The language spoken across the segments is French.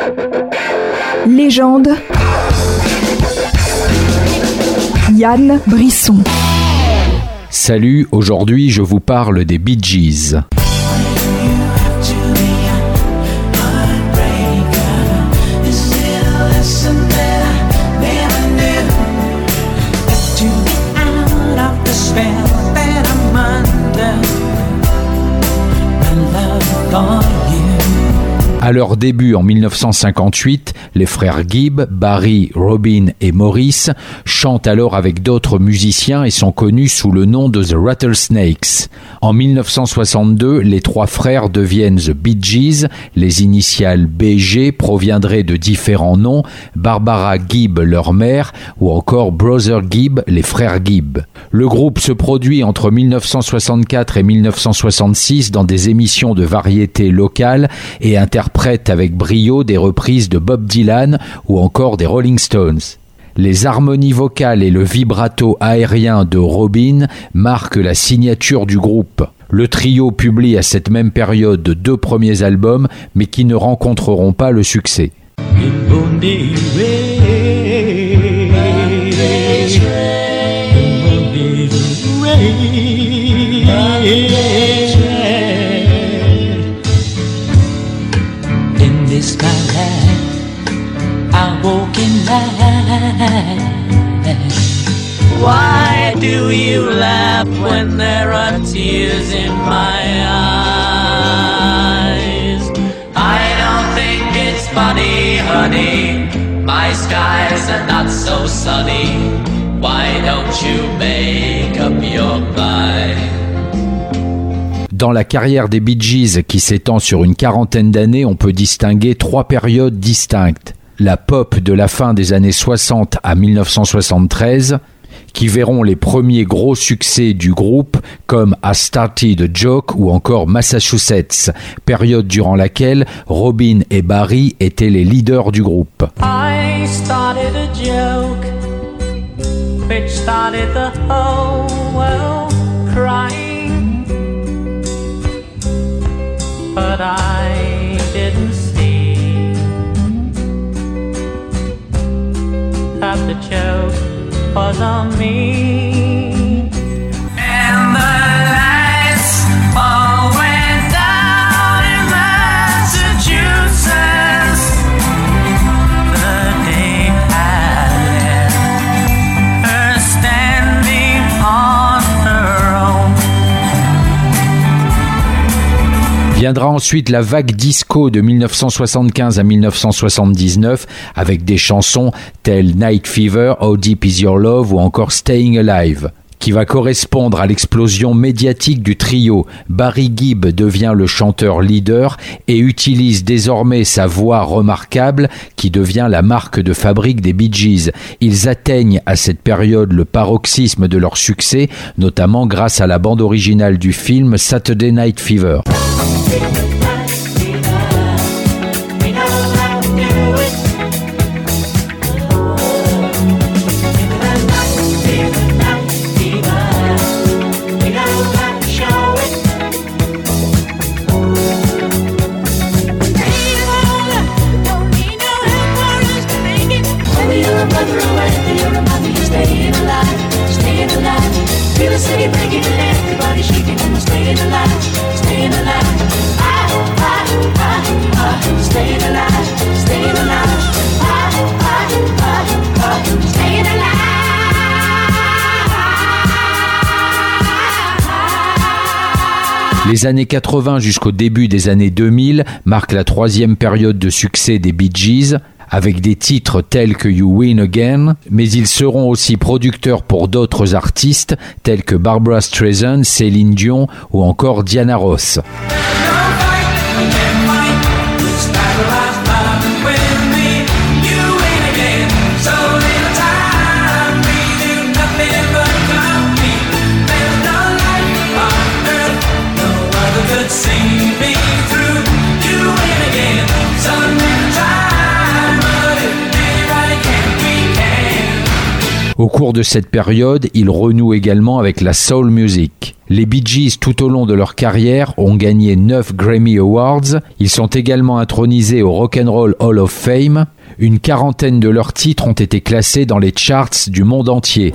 Légende. Yann Brisson. Salut, aujourd'hui je vous parle des Bee Gees. À leur début en 1958, les frères Gibb, Barry, Robin et Maurice chantent alors avec d'autres musiciens et sont connus sous le nom de The Rattlesnakes. En 1962, les trois frères deviennent The Bee Gees, les initiales BG proviendraient de différents noms, Barbara Gibb, leur mère, ou encore Brother Gibb, les frères Gibb. Le groupe se produit entre 1964 et 1966 dans des émissions de variété locales et interprète avec brio des reprises de Bob Dylan ou encore des Rolling Stones. Les harmonies vocales et le vibrato aérien de Robin marquent la signature du groupe. Le trio publie à cette même période 2 premiers albums, mais qui ne rencontreront pas le succès. Why do you laugh when there are tears in my eyes? I don't think it's funny, honey. My skies are not so sunny. Why don't you make up your mind? Dans la carrière des Bee Gees, qui s'étend sur une quarantaine d'années, on peut distinguer 3 périodes distinctes. La pop de la fin des années 60 à 1973, qui verront les premiers gros succès du groupe comme I Started a Joke ou encore Massachusetts, période durant laquelle Robin et Barry étaient les leaders du groupe. I started a joke which started the whole world crying, but I didn't see that the joke was on me. And the lights all went down in Massachusetts the day I left her standing on her own. Viendra ensuite la vague disco de 1975 à 1979 avec des chansons telles Night Fever, How Deep Is Your Love ou encore Staying Alive, qui va correspondre à l'explosion médiatique du trio. Barry Gibb devient le chanteur leader et utilise désormais sa voix remarquable qui devient la marque de fabrique des Bee Gees. Ils atteignent à cette période le paroxysme de leur succès, notamment grâce à la bande originale du film Saturday Night Fever. Les années 80 jusqu'au début des années 2000 marquent la 3e période de succès des Bee Gees, avec des titres tels que You Win Again, mais ils seront aussi producteurs pour d'autres artistes tels que Barbra Streisand, Céline Dion ou encore Diana Ross. Au cours de cette période, ils renouent également avec la soul music. Les Bee Gees, tout au long de leur carrière, ont gagné 9 Grammy Awards. Ils sont également intronisés au Rock and Roll Hall of Fame. Une quarantaine de leurs titres ont été classés dans les charts du monde entier.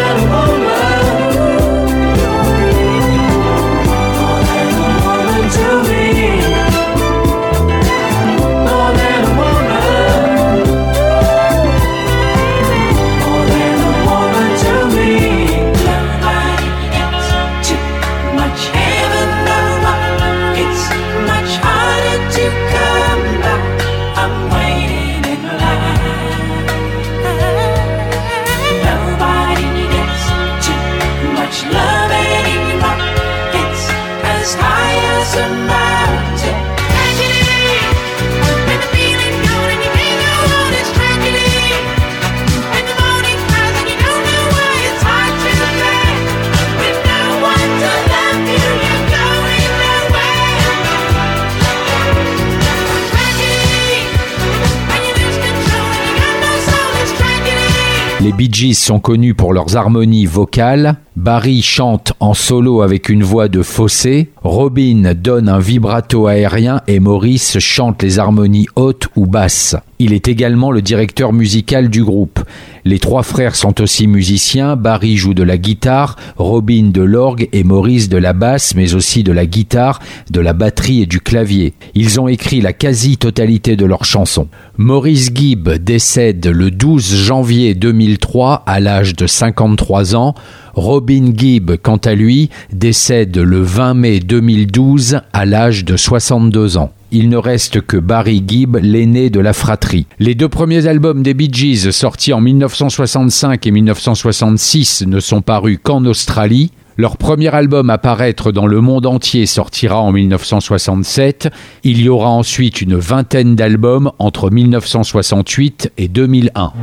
Les Bee Gees sont connus pour leurs harmonies vocales. Barry chante en solo avec une voix de fausset. Robin donne un vibrato aérien et Maurice chante les harmonies hautes ou basses. Il est également le directeur musical du groupe. Les trois frères sont aussi musiciens. Barry joue de la guitare, Robin de l'orgue et Maurice de la basse, mais aussi de la guitare, de la batterie et du clavier. Ils ont écrit la quasi-totalité de leurs chansons. Maurice Gibb décède le 12 janvier 2003 à l'âge de 53 ans. Robin Gibb, quant à lui, décède le 20 mai 2012 à l'âge de 62 ans. Il ne reste que Barry Gibb, l'aîné de la fratrie. Les deux premiers albums des Bee Gees, sortis en 1965 et 1966, ne sont parus qu'en Australie. Leur premier album à paraître dans le monde entier sortira en 1967. Il y aura ensuite une vingtaine d'albums entre 1968 et 2001.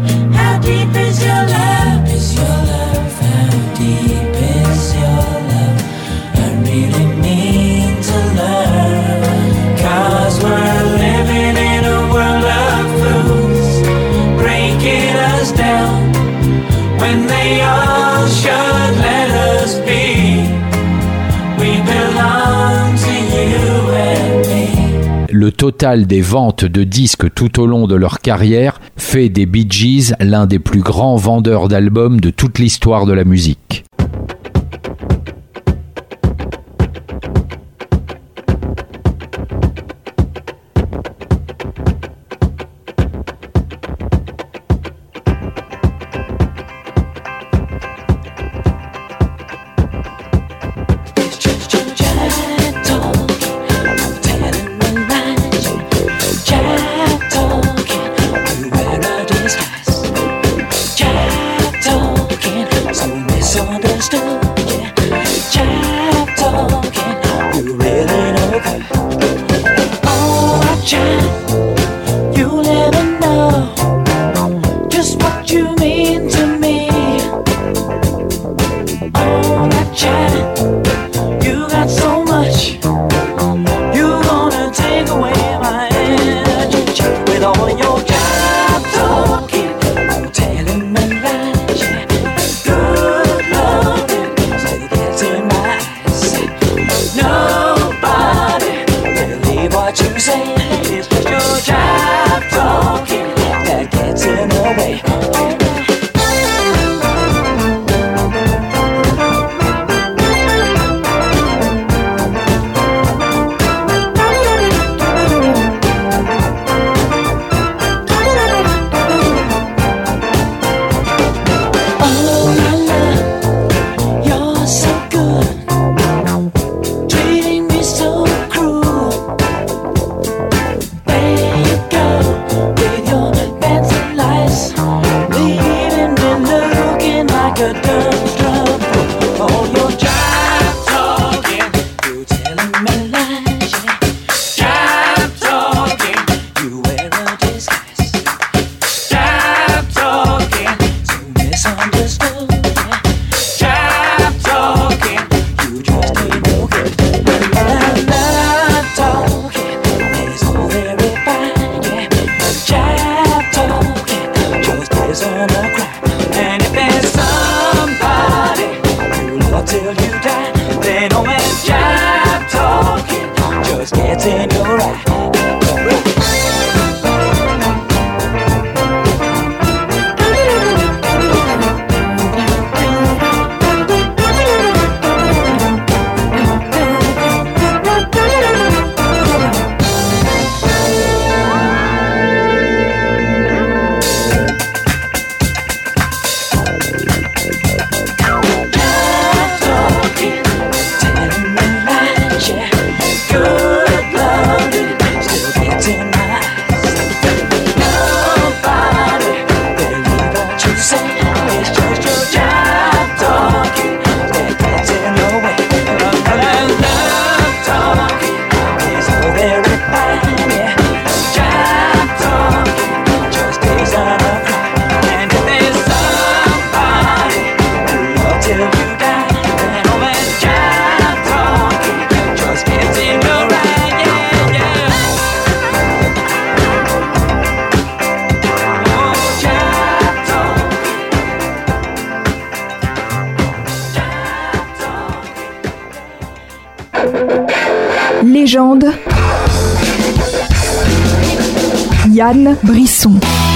Le total des ventes de disques tout au long de leur carrière fait des Bee Gees l'un des plus grands vendeurs d'albums de toute l'histoire de la musique. So Légende. Yann Brisson.